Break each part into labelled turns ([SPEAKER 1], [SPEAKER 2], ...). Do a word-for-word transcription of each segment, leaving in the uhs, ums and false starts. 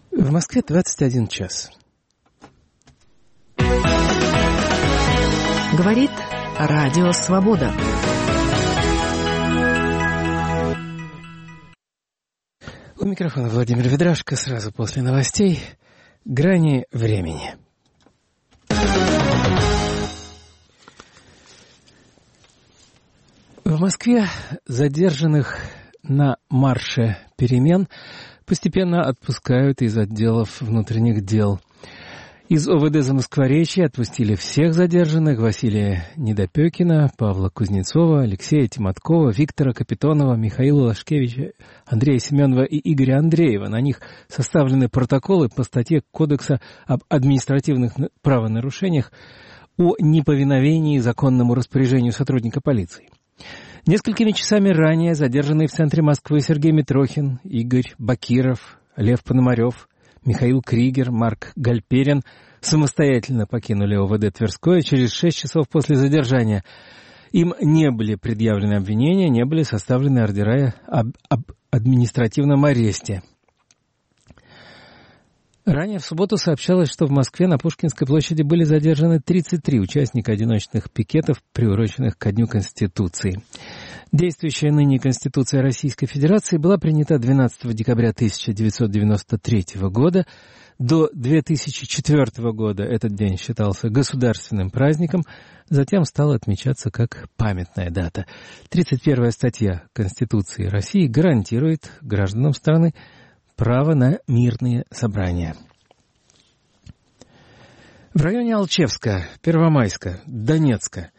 [SPEAKER 1] В Москве двадцать один час.
[SPEAKER 2] Говорит Радио Свобода.
[SPEAKER 1] У микрофона Владимир Ведрашко. Сразу после новостей «Грани времени». В Москве задержанных на марше перемен постепенно отпускают из отделов внутренних дел. Из ОВД Замоскворечья отпустили всех задержанных: Василия Недопекина, Павла Кузнецова, Алексея Тиматкова, Виктора Капитонова, Михаила Лашкевича, Андрея Семенова и Игоря Андреева. На них составлены протоколы по статье Кодекса об административных правонарушениях о неповиновении законному распоряжению сотрудника полиции. Несколькими часами ранее задержанные в центре Москвы Сергей Митрохин, Игорь Бакиров, Лев Пономарев, Михаил Кригер, Марк Гальперин самостоятельно покинули ОВД Тверское через шесть часов после задержания. Им не были предъявлены обвинения, не были составлены ордера об, об административном аресте. Ранее в субботу сообщалось, что в Москве на Пушкинской площади были задержаны тридцать три участника одиночных пикетов, приуроченных ко Дню Конституции. Действующая ныне Конституция Российской Федерации была принята двенадцатого декабря тысяча девятьсот девяносто третьего года. До две тысячи четвёртого года этот день считался государственным праздником, затем стал отмечаться как памятная дата. тридцать первая статья Конституции России гарантирует гражданам страны право на мирные собрания. В районе Алчевска, Первомайска, Донецка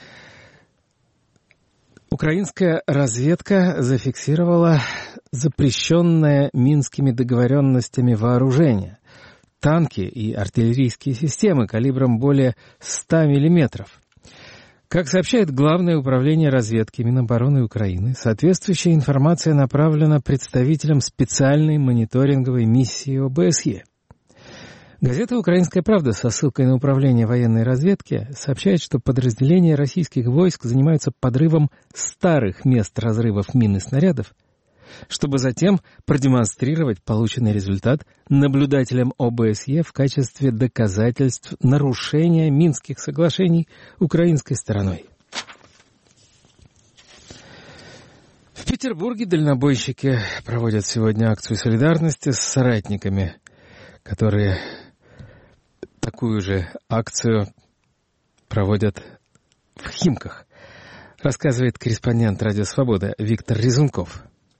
[SPEAKER 1] украинская разведка зафиксировала запрещенное Минскими договоренностями вооружение, танки и артиллерийские системы калибром более ста миллиметров. Как сообщает Главное управление разведки Минобороны Украины, соответствующая информация направлена представителям специальной мониторинговой миссии ОБСЕ. Газета «Украинская правда» со ссылкой на управление военной разведки сообщает, что подразделения российских войск занимаются подрывом старых мест разрывов мин и снарядов, чтобы затем продемонстрировать полученный результат наблюдателям ОБСЕ в качестве доказательств нарушения Минских соглашений украинской стороной. В Петербурге дальнобойщики проводят сегодня акцию солидарности с соратниками, которые такую же акцию проводят в Химках, рассказывает корреспондент «Радио Свобода» Виктор Резунков.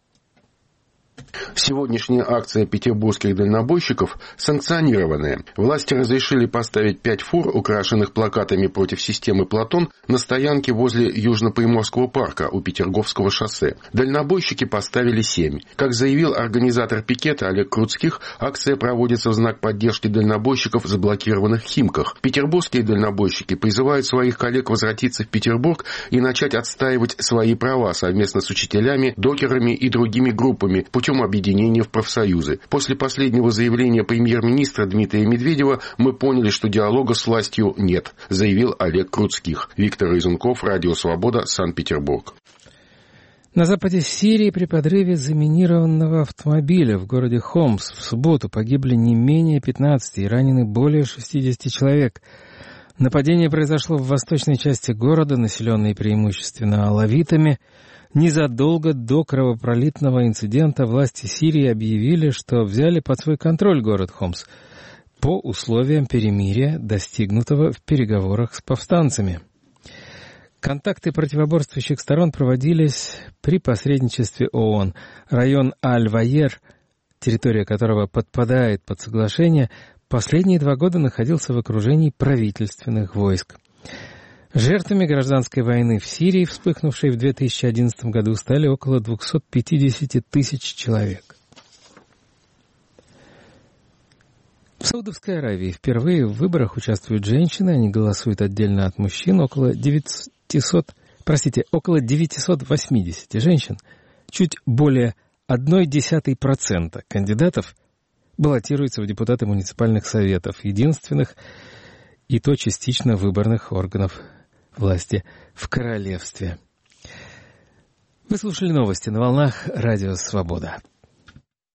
[SPEAKER 3] Сегодняшняя акция петербургских дальнобойщиков санкционированная. Власти разрешили поставить пять фур, украшенных плакатами против системы «Платон», на стоянке возле Южно-Приморского парка у Петерговского шоссе. Дальнобойщики поставили семь. Как заявил организатор пикета Олег Круцких, акция проводится в знак поддержки дальнобойщиков, заблокированных в Химках. Петербургские дальнобойщики призывают своих коллег возвратиться в Петербург и начать отстаивать свои права совместно с учителями, докерами и другими группами путем объединения в профсоюзы. После последнего заявления премьер-министра Дмитрия Медведева мы поняли, что диалога с властью нет, заявил Олег Круцких. Виктор Резунков, Радио Свобода, Санкт-Петербург.
[SPEAKER 1] На западе Сирии при подрыве заминированного автомобиля в городе Хомс в субботу погибли не менее пятнадцати и ранены более шестидесяти человек. Нападение произошло в восточной части города, населенной преимущественно алавитами. Незадолго до кровопролитного инцидента власти Сирии объявили, что взяли под свой контроль город Хомс по условиям перемирия, достигнутого в переговорах с повстанцами. Контакты противоборствующих сторон проводились при посредничестве ООН. Район Аль-Ваер, территория которого подпадает под соглашение, последние два года находился в окружении правительственных войск. Жертвами гражданской войны в Сирии, вспыхнувшей в две тысячи одиннадцатом году, стали около двухсот пятидесяти тысяч человек. В Саудовской Аравии впервые в выборах участвуют женщины, они голосуют отдельно от мужчин. Около девятисот, простите, около девятисот восьмидесяти женщин, чуть более одной десятой процента кандидатов баллотируются в депутаты муниципальных советов, единственных и то частично выборных органов власти в королевстве. Вы слушали новости на волнах Радио Свобода.